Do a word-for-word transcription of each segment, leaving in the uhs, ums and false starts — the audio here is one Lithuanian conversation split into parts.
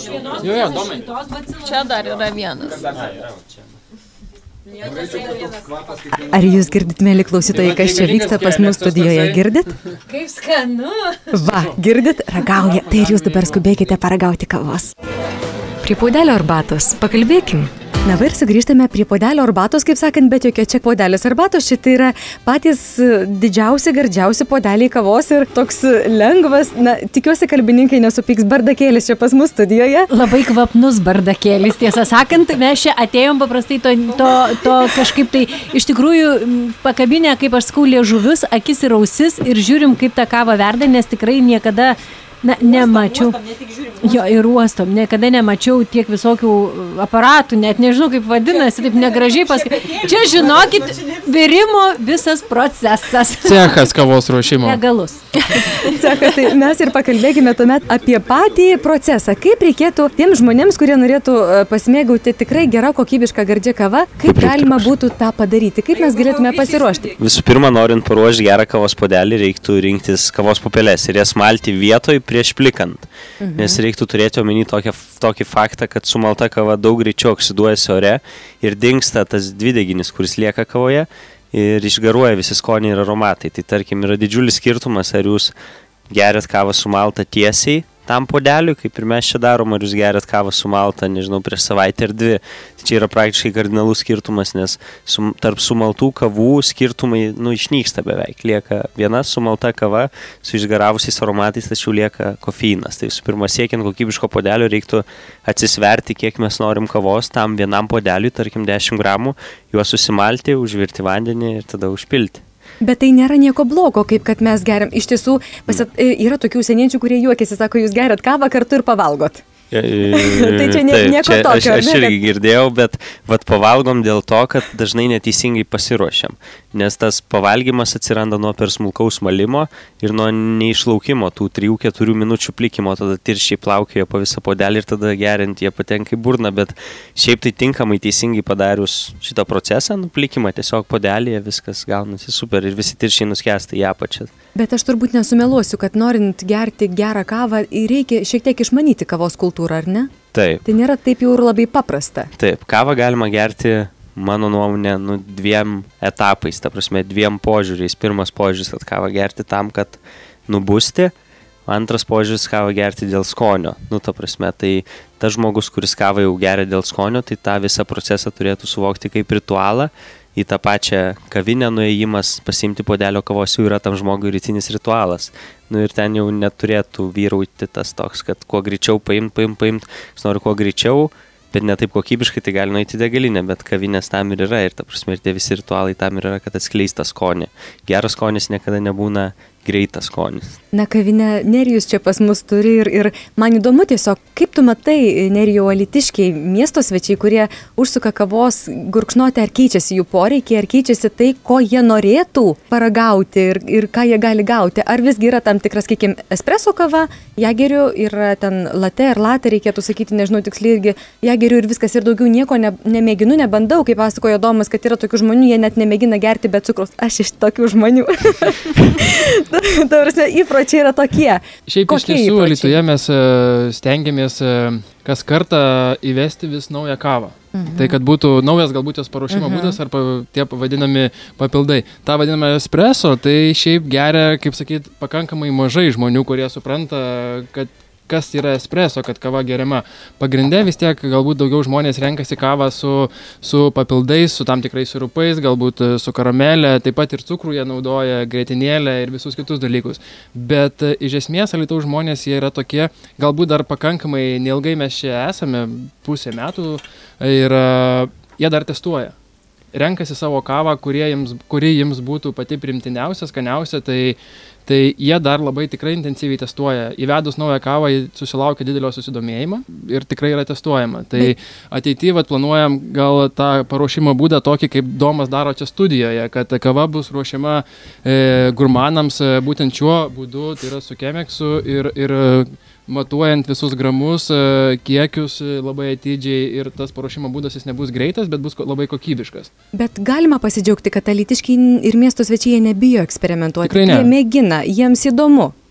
Jo, jo, domai. Čia dar yra vienas. Ar jūs girdit, mėly klausytojai, kas čia vyksta pas mus studijoje? Girdit? Kaip skanu. Va, girdit? Ragauja. Tai ir jūs dabar skubėkite paragauti kavos. Prie puodelio arbatos. Pakalbėkim. Na va ir sugrįžtame prie puodelio arbatos, kaip sakant, bet jokio čia puodelis arbatos. Šitai yra patys didžiausi, gardžiausi puodeliai kavos ir toks lengvas, na, tikiuosi kalbininkai nesupyks, bardakėlis čia pas mus studijoje. Labai kvapnus bardakėlis, tiesą sakant, mes čia atėjom paprastai to, to, to kažkaip tai iš tikrųjų pakabinę, kaip aš sakau, liežuvius, akis ir ausis ir žiūrim, kaip ta kava verda, nes tikrai niekada Na, nemačiau. Jo, ir uostom. Niekada nemačiau tiek visokių aparatų, net nežinau, kaip vadinasi, taip negražiai pasakai. Čia, žinokit, virimo visas procesas. Cechas kavos ruošimo. Legalus. Cechas, tai mes ir pakalbėkime tuomet apie patį procesą. Kaip reikėtų tiems žmonėms, kurie norėtų pasimėgauti tikrai gerą kokybišką gardžią kavą, kaip galima būtų tą padaryti, kaip mes galėtume pasiruošti? Visų pirma, norint paruošti gerą kavos puodelį, reiktų rinktis kavos pupelės ir jas malti vietoj prieš plikant, mhm. nes reiktų turėti omeny tokį, tokį faktą, kad sumalta kava daug greičiau oksiduojasi ore ir dingsta tas dvideginis, kuris lieka kavoje ir išgaruoja visi skoniai ir aromatai. Tai tarkim yra didžiulis skirtumas, ar jūs geriat kavą sumaltą tiesiai tam puodeliui, kaip ir mes čia darom, ar jūs geriat kavą sumaltą, nežinau, prieš savaitę ar dvi. Tai čia yra praktiškai kardinalus skirtumas, nes sum, tarp sumaltų kavų skirtumai, nu, išnyksta beveik. Lieka viena sumalta kava su išgaravusiais aromatais, tačiau lieka kofeinas. Tai visų pirma, siekiant kokybiško puodelio, reiktų atsisverti, kiek mes norim kavos tam vienam puodeliui, tarkim dešimt gramų, juos susimalti, užvirti vandenį ir tada užpilti. Bet tai nėra nieko blogo, kaip kad mes geriam. Iš tiesų, pasit, yra tokių užsieniečių, kurie juokiasi, sako, jūs geriat kavą kartu ir pavalgot. E, tai čia ne, taip, nieko čia tokio. Aš, aš irgi girdėjau, bet vat pavalgom dėl to, kad dažnai neteisingai pasiruošiam. Nes tas pavalgymas atsiranda nuo per smulkaus malimo ir nuo neišlaukimo tų trijų keturių minučių plikimo, tada tirščiai plaukioja po visą puodelį ir tada geriant jie patenka į burną, bet šiaip tai tinkamai teisingai padarius šitą procesą, nuplikimą tiesiog puodelėje, viskas gaunasi super ir visi tirščiai nuskęsta į apačią. Bet aš turbūt nesumeluosiu, kad norint gerti gerą kavą, reikia šiek tiek išmanyti kavos kultūrą, ar ne? Taip. Tai nėra taip jau ir labai paprasta. Taip, kavą galima gerti, mano nuomonė, nu, dviem etapais, ta prasme, dviem požiūriais. Pirmas požiūris, kad kavą gerti tam, kad nubusti. Antras požiūris, kavą gerti dėl skonio. Nu, ta prasme, tai tas žmogus, kuris kavą jau geria dėl skonio, tai tą visą procesą turėtų suvokti kaip ritualą. Į tą pačią kavinę nuėjimas, pasiimti puodelio kavos jau yra tam žmogui rytinis ritualas. Nu ir ten jau neturėtų vyrauti tas toks, kad kuo greičiau paimt, paimt, paimt, jis nori kuo greičiau, bet ne taip kokybiškai, tai gali nueiti degalinę, bet kavinės tam ir yra ir ta prasme ir tie visi ritualai tam ir yra, kad atskleista skonį. Geras skonis niekada nebūna greitas skonis. Na, kavinę Nerijus čia pas mus turi ir, ir man įdomu tiesiog, kaip tu matai, Nerijau, alytiškiai, miesto svečiai, kurie užsuka kavos gurkšnoti, ar keičiasi jų poreikiai, ar keičiasi tai, ko jie norėtų paragauti ir, ir ką jie gali gauti. Ar visgi yra tam tikras, kiek espresso kava, ją geriu, yra ten latte ar latte, reikėtų sakyti, nežinau tiksliai irgi, ją geriu ir viskas ir daugiau nieko ne, nemėginu, nebandau, kaip pasakojo Domas, kad yra tokių žmonių, jie net nemėgina gerti be cukraus. Aš iš tokių žmonių. Ta prasme, įpročiai yra tokie. Šiaip iš tiesų, Alytuje mes stengiamės kas kartą įvesti vis naują kavą. Mhm. Tai kad būtų naujas galbūt jos paruošimo mhm. būdas ar pa, tie vadinami papildai. Ta vadinama espresso, tai šiaip geria, kaip sakyt, pakankamai mažai žmonių, kurie supranta, kad kas yra espresso, kad kava geriama. Pagrinde vis tiek galbūt daugiau žmonės renkasi kavą su, su papildais, su tam tikrais sirupais, galbūt su karamelė, taip pat ir cukrų jie naudoja, grietinėlę ir visus kitus dalykus. Bet iš esmės Alytaus žmonės jie yra tokie, galbūt dar pakankamai neilgai mes čia esame, pusę metų, ir uh, jie dar testuoja. Renkasi savo kavą, jiems, kuri jiems būtų pati primtiniausia, skaniausia, tai tai jie dar labai tikrai intensyviai testuoja. Įvedus naują kavą, jie susilaukia didelio susidomėjimo ir tikrai yra testuojama. Tai ateityje vat, planuojam gal tą paruošimo būdą tokį, kaip Domas daro čia studijoje, kad kava bus ruošiama e, gurmanams e, būtent šiuo būdu, tai yra su Chemexu ir, ir matuojant visus gramus, kiekius labai atidžiai ir tas paruošimo būdas jis nebus greitas, bet bus labai kokybiškas. Bet galima pasidžiaugti, kad alytiškiai ir miesto svečiai nebijo eksperimentuoti. Tikrai ne. Jie mėgina, jiems įdomu.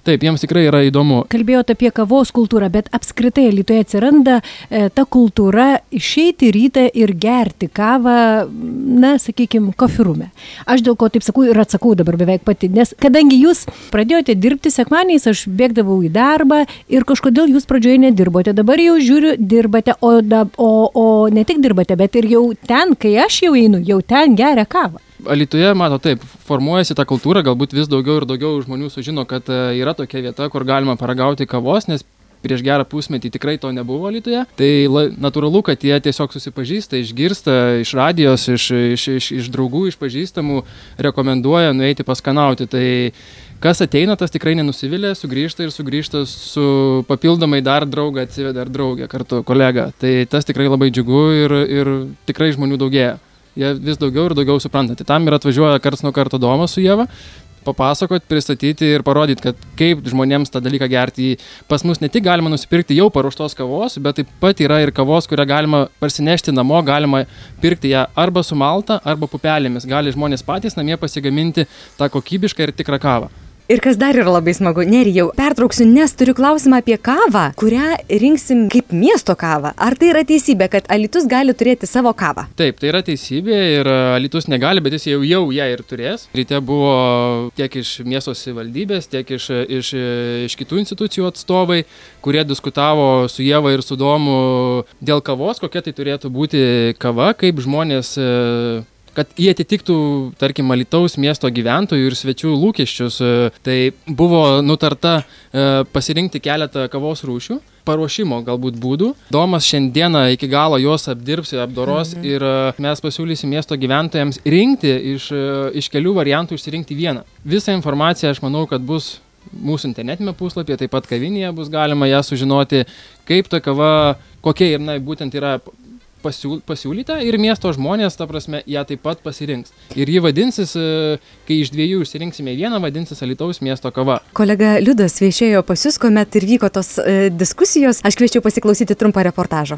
Taip, jiems tikrai yra įdomu. Kalbėjote apie kavos kultūrą, bet apskritai Alytuje atsiranda e, ta kultūra išeiti rytą ir gerti kavą, na, sakykime, kofirume. Aš dėl ko taip sakau ir atsakau dabar beveik pati, nes kadangi jūs pradėjote dirbti sekmadieniais, aš bėgdavau į darbą ir kažkodėl jūs pradžioje nedirbote. Dabar jau žiūriu, dirbate, o, da, o, o ne tik dirbate, bet ir jau ten, kai aš jau einu, jau ten geria kavą. Alytuje, mato, taip, formuojasi ta kultūra, galbūt vis daugiau ir daugiau žmonių sužino, kad yra tokia vieta, kur galima paragauti kavos, nes prieš gerą pusmetį tikrai to nebuvo Alytuje. Tai la, natūralu, kad jie tiesiog susipažįsta, išgirsta iš radijos, iš, iš, iš, iš draugų, iš pažįstamų, rekomenduoja nueiti paskanauti. Tai kas ateina, tas tikrai nenusivylė, sugrįžta ir sugrįžta su papildomai dar draugą, atsiveda ar draugę kartu, kolegą. Tai tas tikrai labai džiugu ir, ir tikrai žmonių daugėja. Jie vis daugiau ir daugiau supranta. Tai tam ir atvažiuoja karts nuo karto Domas su Ieva, papasakoti, pristatyti ir parodyti, kad kaip žmonėms tą dalyką gerti. Pas mus ne tik galima nusipirkti jau paruoštos kavos, bet taip pat yra ir kavos, kurią galima parsinešti namo, galima pirkti ją arba su malta, arba pupelėmis. Gali žmonės patys namie pasigaminti tą kokybišką ir tikrą kavą. Ir kas dar yra labai smagu, Nerijau, pertrauksiu, nes turiu klausimą apie kavą, kurią rinksim kaip miesto kavą. Ar tai yra teisybė, kad Alytus gali turėti savo kavą? Taip, tai yra teisybė ir Alytus negali, bet jis jau, jau ją ir turės. Ryte buvo tiek iš miesto savivaldybės, tiek iš, iš, iš kitų institucijų atstovai, kurie diskutavo su Ieva ir su Domu dėl kavos, kokia tai turėtų būti kava, kaip žmonės, kad jie atitiktų, tarkim, Alytaus miesto gyventojų ir svečių lūkesčius. Tai buvo nutarta pasirinkti keletą kavos rūšių, paruošimo galbūt būdų. Domas šiandieną iki galo juos apdirbs ir apdoros mhm. ir mes pasiūlysim miesto gyventojams rinkti iš, iš kelių variantų išsirinkti vieną. Visą informaciją aš manau, kad bus mūsų internetinėme puslapyje, taip pat kavinėje bus galima ją sužinoti, kaip ta kava, kokia ir na, būtent yra pasiūlyta ir miesto žmonės, ta prasme, ją taip pat pasirinks. Ir ji vadinsis, kai iš dviejų išsirinksime vieną, vadinsis Alytaus miesto kava. Kolega Liudas viešėjo pas jus, kuomet ir vyko tos e, diskusijos. Aš kviečiau pasiklausyti trumpą reportažą.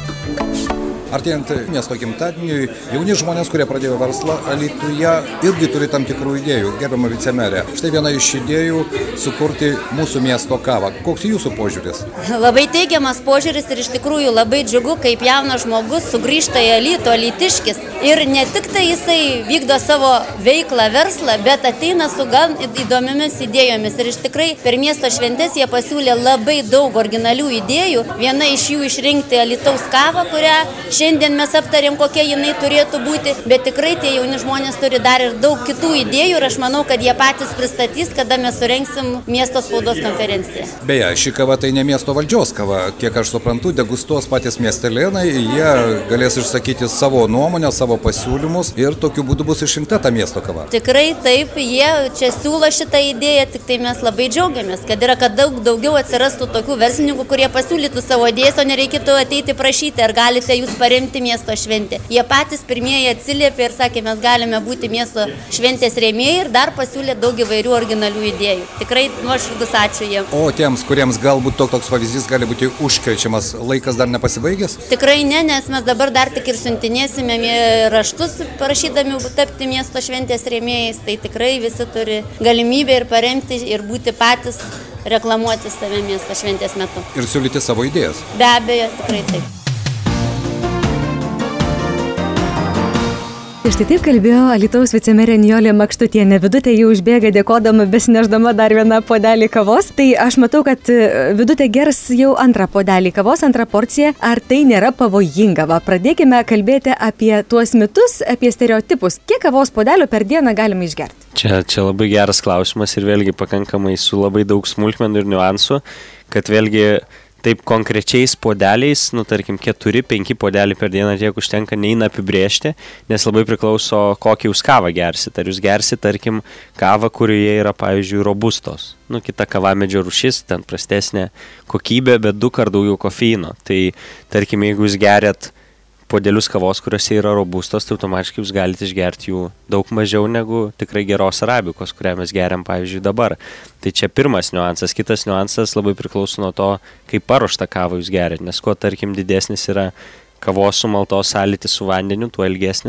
Artėjant miesto gimtadieniui, jauni žmonės, kurie pradėjo verslą Alytuje, irgi turi tam tikrų idėjų. Gerbiama vicemerė, štai viena iš idėjų – sukurti mūsų miesto kavą. Koks jūsų požiūris? Labai teigiamas požiūris ir iš tikrųjų labai džiugu, kaip jaunas žmogus sugrįžta į Alytų, alytiškis. Ir ne tik tai jisai vykdo savo veiklą, verslą, bet ateina su gan įdomiomis idėjomis. Ir iš tikrai per miesto šventes jie pasiūlė labai daug originalių idėjų. Viena iš jų išrinkti Alytaus kavą, kurią šiandien mes aptarėm, kokia jinai turėtų būti, bet tikrai tie jauni žmonės turi dar ir daug kitų idėjų ir aš manau, kad jie patys pristatys, kada mes surengsim miesto spaudos konferenciją. Beje, ši kava tai ne miesto valdžios kava. Kiek aš suprantu, degustuos patys miestelėnai, jie galės išsakyti savo nuomonę, savo pasiūlymus ir tokiu būdu bus išrinkta ta miesto kava. Tikrai taip, jie čia siūlo šitą idėją, tik tai mes labai džiaugiamės, kad yra, kad daug daugiau atsirastų tokių verslininkų, kurie pasiūlytų savo idėjas, o nereikėtų ateiti prašyti, ar galite jūs paremti miesto šventę. Jie patys pirmieji atsiliepė ir sakė, mes galime būti miesto šventės rėmėjai ir dar pasiūlė daug įvairių originalių idėjų. Tikrai nuoširdus ačiū jiems. O tiems, kuriems galbūt toks pavyzdys gali būti užkrečiamas, laikas dar nepasibaigęs? Tikrai ne, nes mes dabar dar tik ir siuntinėsime raštus, prašydami tapti miesto šventės rėmėjais. Tai tikrai visi turi galimybę ir paremti ir būti patys reklamuoti save miesto šventės metu. Ir siūlyti savo idėjas? Be abejo, tikrai taip. Ir štai taip kalbėjo Alytaus vicemerė Nijolė Makštutienė. Vidutė jau užbėga dėkodama, besineždama dar vieną puodelį kavos. Tai aš matau, kad Vidutė gers jau antrą puodelį kavos, antrą porciją. Ar tai nėra pavojinga? Va, pradėkime kalbėti apie tuos mitus, apie stereotipus. Kiek kavos puodelių per dieną galima išgerti? Čia, čia labai geras klausimas ir vėlgi pakankamai su labai daug smulkmenų ir niuansų, kad vėlgi taip konkrečiais puodeliais, nu tarkim keturi penki puodeliai per dieną tiek užtenka, neina apibrėžti, nes labai priklauso, kokį jūs kavą gersit. Ar jūs gersit, tarkim, kavą, kurioje yra, pavyzdžiui, robustos. Nu, kita kavamedžio rūšis, ten prastesnė kokybė, bet du kart daugiau kofeino. Tai, tarkim, jeigu jūs geriat puodelius kavos, kuriuose yra robustos, tai automatiškai jūs galite išgerti jų daug mažiau negu tikrai geros arabikos, kurią mes geriam, pavyzdžiui, dabar. Tai čia pirmas niuansas. Kitas niuansas labai priklauso nuo to, kaip paruoštą kavą jūs gerit, nes kuo, tarkim, didesnis yra kavos sumaltos sąlytis su vandeniu, tuo ilgesnis,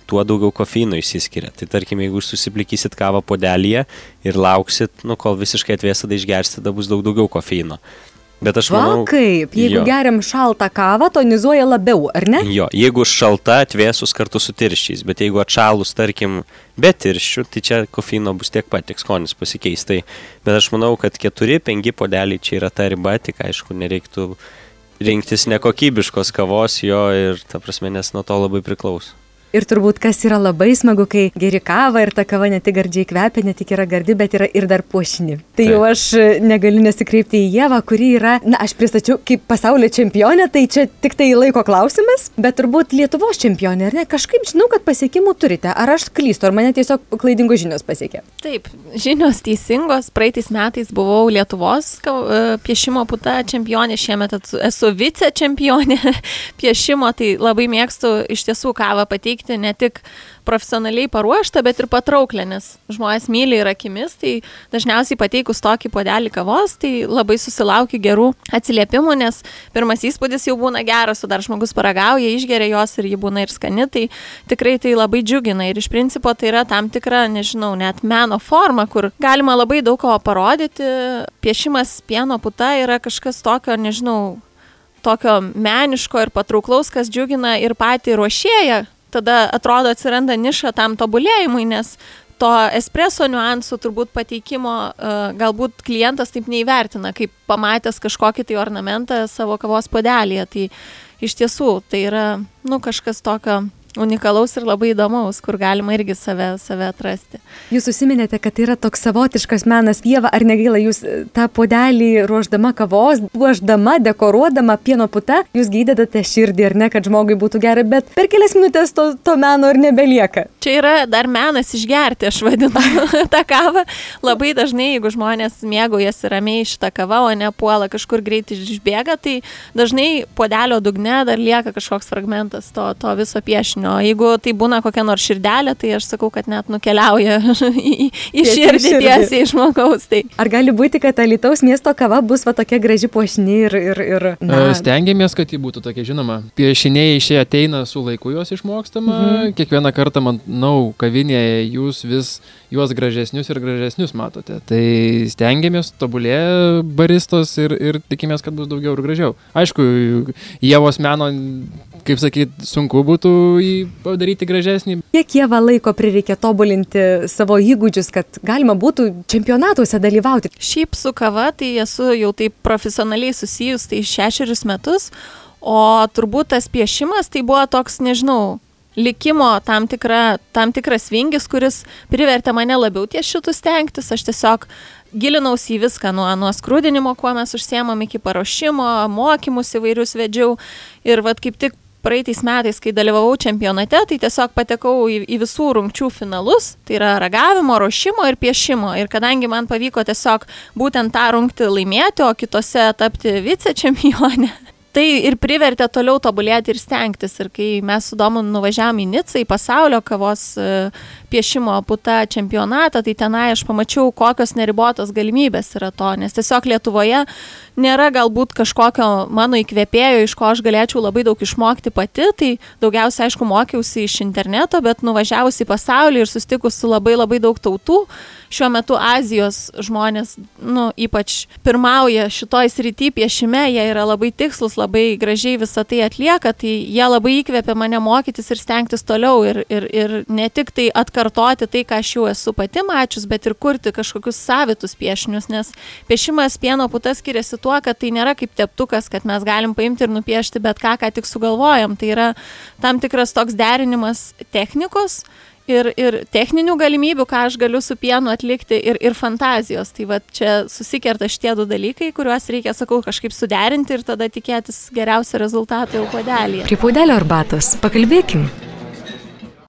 tuo daugiau kofeino išsiskiria. Tai tarkim, jeigu jūs susiplikysit kavą puodelyje ir lauksit, nu, kol visiškai atvės, tada išgersit, tada bus daug daugiau kofeino. Bet aš manau... Va kaip, jeigu jo. geriam šaltą kavą, tonizuoja labiau, ar ne? Jo, jeigu šalta atvėsus kartu su tirščiais, bet jeigu atšalus, tarkim, be tirščių, tai čia kofeino bus tiek pat, tik skonis pasikeis. Tai, bet aš manau, kad keturi penki puodeliai čia yra ta riba, tik aišku, nereiktų rinktis nekokybiškos kavos jo ir, ta prasme, nes nuo to labai priklauso. Ir turbūt, kas yra labai smagu, kai geri kavą ir ta kava ne tik gardžiai kvepia, ne tik yra gardi, bet yra ir dar puošni. Tai jau aš negaliu nesikreipti į Ievą, kuri yra, na, aš pristačiau kaip pasaulio čempionė, tai čia tik tai laiko klausimas, bet turbūt Lietuvos čempionė, ar ne? Kažkaip žinau, kad pasiekimų turite. Ar aš klystu, ar mane tiesiog klaidingos žinios pasiekė? Taip, žinios teisingos. Praeitais metais buvau Lietuvos piešimo puta čempionė, šiemet esu vice čempionė piešimo, tai labai mėgstu iš tiesų kavą pateikti. Ne tik profesionaliai paruoštą, bet ir patrauklę, nes žmonės myli ir akimis, tai dažniausiai pateikus tokį puodelį kavos, tai labai susilaukiu gerų atsiliepimų, nes pirmas įspūdis jau būna geras, o dar žmogus paragauja, išgeria jos ir ji būna ir skani, tai tikrai tai labai džiugina ir iš principo tai yra tam tikra, nežinau, net meno forma, kur galima labai daug ko parodyti. Piešimas pieno puta yra kažkas tokio, nežinau, tokio meniško ir patrauklaus, kas džiugina ir patį ruošėją. Tada atrodo atsiranda niša tam tobulėjimui, nes to espreso niuansų turbūt pateikimo uh, galbūt klientas taip neįvertina, kaip pamatęs kažkokį tai ornamentą savo kavos puodelyje. Tai iš tiesų tai yra, nu, kažkas tokio unikalaus ir labai įdomaus, kur galima irgi save, save atrasti. Jūs užsiminėte, kad tai yra toks savotiškas menas. Ieva, ar negaila jūs tą puodelį ruošdama kavos, puošdama, dekoruodama pieno puta, jūs gydėte širdį, ar ne, kad žmogui būtų gerai, bet per kelias minutės to, to meno ir nebelieka. Čia yra dar menas išgerti, aš vadinu tą kavą. Labai dažnai, jeigu žmonės mėgaujasi ramiai šitą kavą, o ne puola kažkur greitai išbėga, tai dažnai puodelio dugne dar lieka kažkoks fragmentas to, to viso piešinio. O jeigu tai būna kokia nors širdelė, tai aš sakau, kad net nukeliauja į, į širdį tiesiai iš žmogaus. Tai. Ar gali būti, kad Alytaus miesto kava bus va tokia graži puošni ir... ir, ir na... Stengiamės, kad ji būtų tokia, žinoma. Piešiniai išėję ateina su laiku, juos išmokstama. Mhm. Kiekvieną kartą, manau, kavinėje jūs vis juos gražesnius ir gražesnius matote. Tai stengiamės, tobulėja baristos ir, ir tikimės, kad bus daugiau ir gražiau. Aišku, Ievos meno, kaip sakyt, sunku būtų jį padaryti gražesnį. Kiek Ieva laiko prireikia tobulinti savo įgūdžius, kad galima būtų čempionatuose dalyvauti? Šiaip su kava, tai esu jau taip profesionaliai susijus, tai šešerius metus, o turbūt tas piešimas tai buvo toks, nežinau, likimo tam, tikra, tam tikras vingis, kuris privertė mane labiau ties šitų stengtis. Aš tiesiog gilinausi į viską, nuo, nuo skrudinimo, kuo mes užsiemam, iki paruošimo, mokymus įvairius vedžiau. Ir vat kaip tik praeitais metais, kai dalyvavau čempionate, tai tiesiog patekau į, į visų rungčių finalus, tai yra ragavimo, ruošimo ir piešimo. Ir kadangi man pavyko tiesiog būtent tą rungtį laimėti, o kitose tapti vice čempionė, tai ir privertė toliau tobulėti ir stengtis. Ir kai mes su Domu nuvažiavom į Nicą, į pasaulio kavos piešimo puta čempionatą, tai tenai aš pamačiau, kokios neribotos galimybės yra to, nes tiesiog Lietuvoje nėra galbūt kažkokio mano įkvėpėjo, iš ko aš galėčiau labai daug išmokti pati, tai daugiausia, aišku, mokiausi iš interneto, bet nuvažiavusi į pasaulį ir susitikus su labai labai daug tautų, šiuo metu Azijos žmonės, nu, ypač pirmauja šitoj srity piešime, jie yra labai tikslus, labai gražiai visą tai atlieka, tai jie labai įkvėpė mane mokytis ir stengtis toliau ir, ir, ir ne tik tai atkartoti tai, ką aš jau esu pati mačius, bet ir kurti kažkokius savitus piešinius, nes piešimas pieno puta skiriasi tuo, kad tai nėra kaip teptukas, kad mes galim paimti ir nupiešti bet ką, ką tik sugalvojam. Tai yra tam tikras toks derinimas technikos ir, ir techninių galimybių, ką aš galiu su pienu atlikti, ir, ir fantazijos. Tai va čia susikerta šitie du dalykai, kuriuos reikia, sakau, kažkaip suderinti ir tada tikėtis geriausio rezultato jau puodelėje. Prie puodelio arbatos pakalbėkim.